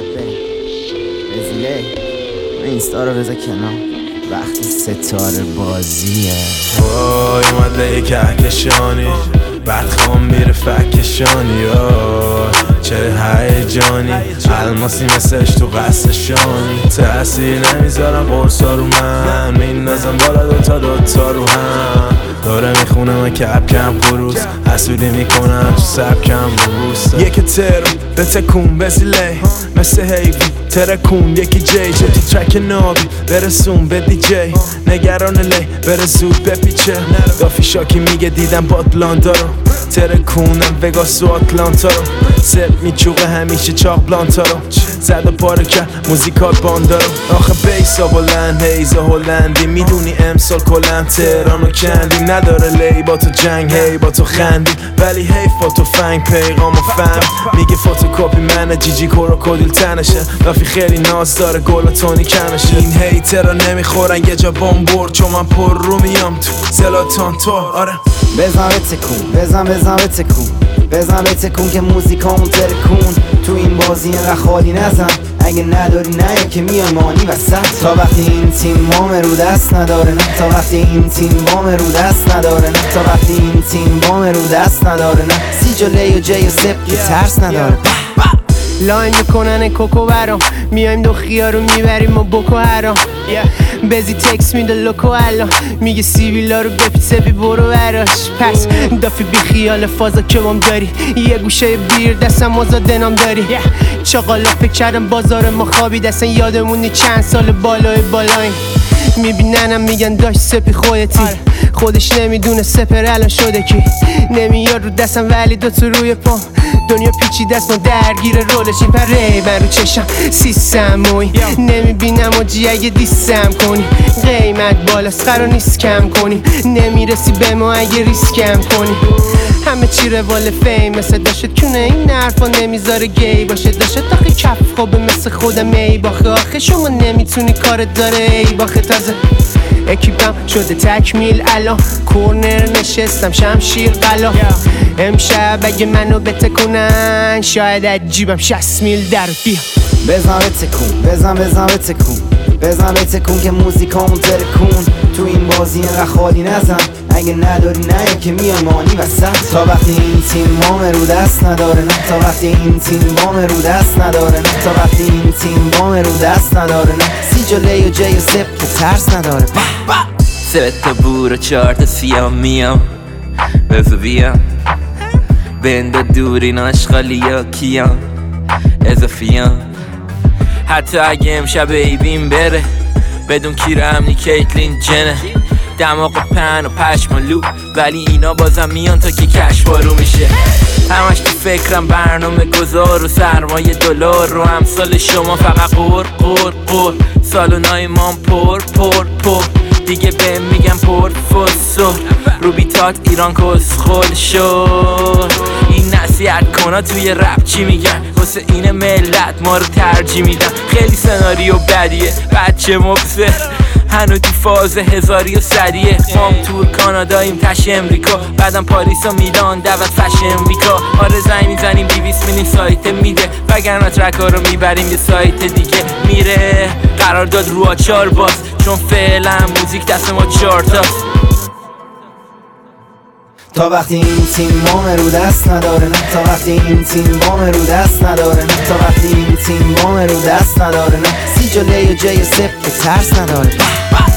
رزیله اینستا رو بذار کنار وقتی ستاره بازیه. وای اومده کهکشانی بعد خوام میره فکشانی. چه هیجانی الماسی مثلش تو قصشانی. تأثیر نمیذارم قرصا رو من میندازم بالا دوتا رو هم. داره میخونه من کم خروس حسودی میکنم تو سبکم روز. یکی ترم بتکون بزیله مثل هیوی ترکون. یکی جی تو ترک نابی برسون به دی جی. نگران لی بره زود بپیچه. دافی شاکی میگه دیدم باتلانتا رو ترکونم وگاس و آتلانتا رو. سر میچوقه همیشه چاق بلانتا رو زد و پاره کرد موزیکال باندا رو. آخه بیسا بلند هیزا هلندی میدونی امسال کلن تهرانو کندیم. نداره لی با تو جنگ هی با تو خندی ولی هی فوتو فنگ پیغامو فهم. میگه فوتوکاپی منه جیجی کروکودیل تنشه. لافی خیلی ناز داره گل و تونی کمشه. این هیترا نمیخورن یه جا بامبور چون من پر رو میام تو زلاتان تو. آره بزن بتکون بزن بتکون که موزیکامون ترکون. تو این بازی اینقدر خالی نزن اگه نداری نه که میای مانی وسط. تا وقتی این تیم وام رو دست نداره نه. تا وقتی این تیم وام رو دست نداره نه. تا وقتی این تیم وام رو دست نداره نه. سی جلی و جی و سپ که ترس نداره. لاین میکنن کوکو برام میایم دو خیارو میبریم و بکو هرام. بزی تکس میده لوکو الان میگه سیبیلا رو بپی برو براش. پس دافی بی خیال فازا که بام داری یه گوشه بیر دستم آزاده نام داری. چاقالا فکر کردم بازار ما خوابی دستن یادمونی چند سال بالایم. میبیننم میگن داشت سپی خودتی خودش نمیدونه سپر الان شده کی. نمیاد رو دستم ولی دوتا روی پام. دنیا پیچی دست ما درگیر رولشیم پره من رو چشم سیستم موی. نمیبینم و جی اگه دیستم کنی قیمت بالاست قرار نیست کم کنی. نمیرسی به ما اگه ریسکم کنی. همه چی روال فیم مثل داشت کونه این حرفا نمیذاره گی باشه. داشت آخه کف خوبه مثل خودم ای باخه. آخه شما نمیتونی کارت داره ای باخه. تازه اکیپم شده تکمیل الان کورنر نشستم شمشیر قلا. امشب اگه منو بتکونن شاید از جیبم 60 میل در بیا. بزن بتکون که موزیکامون ترکون. تو این بازی اینقدر خالی نزن اگه نداری نه که میای مانی وسط. تا وقتی این تیم وام رو دست نداره نه. تا وقتی این تیم وام رو دست نداره نه. تا وقتی این تیم وام رو دست نداره نه. سی جلی و جی و سپ که ترس نداره. 3 تا بور و 4 تا سیام میام بزو بیام بنده دورین آشغالی یا کیام اضافیام. حتی اگه امشب ایبیم بره بدون کیر امنی کیتلین جنه. دماغ پن و پشم و لو ولی اینا بازم میان تا که کش بارو میشه. همش تو فکرم برنامه گذار و سرمایه دلار رو امثال شما فقط قور سالونای مام پر دیگه بهم میگم پورتفوسو رو بیتات ایران کسخل شد. این نصیحت کنا توی رپ چی میگن واسه این ملت ما رو ترجیح میدن. خیلی سناریو بدیه بچه مبصر هنو تو فاز 1100. مام تور کاناداییم تش امریکا بعدم پاریس و میلان دعوت فشن ویکا. آره زنگ میزنیم 200 میلیون سایت میده وگرنه ترکا رو میبریم یه سایت دیگه میره. قرار داد رو آچار باز چون فعلا موزیک دست ما 4 تاست. تا وقتی این تیم وام رو دست نداره نه. تا وقتی این تیم وام رو دست نداره نه. تا وقتی این تیم وام رو دست نداره نه. سی جلی و جی و سپ که ترس نداره.